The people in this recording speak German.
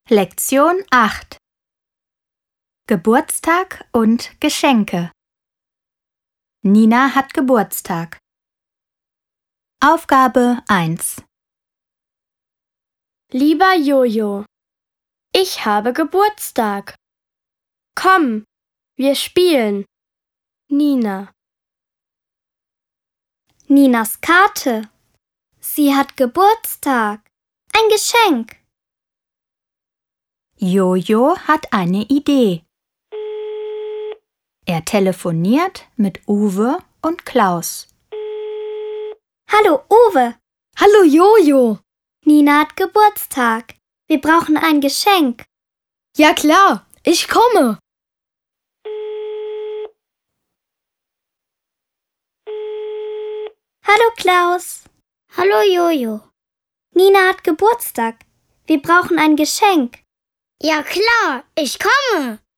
Lektion 8 Geburtstag und Geschenke. Nina hat Geburtstag. Aufgabe 1. Lieber Jojo, ich habe Geburtstag. Komm, wir spielen. Nina. Ninas Karte. Sie hat Geburtstag. Ein Geschenk. Jojo hat eine Idee. Er telefoniert mit Uwe und Klaus. Hallo Uwe. Hallo Jojo. Nina hat Geburtstag. Wir brauchen ein Geschenk. Ja klar, ich komme. Hallo Klaus. Hallo Jojo. Nina hat Geburtstag. Wir brauchen ein Geschenk. Ja klar, ich komme.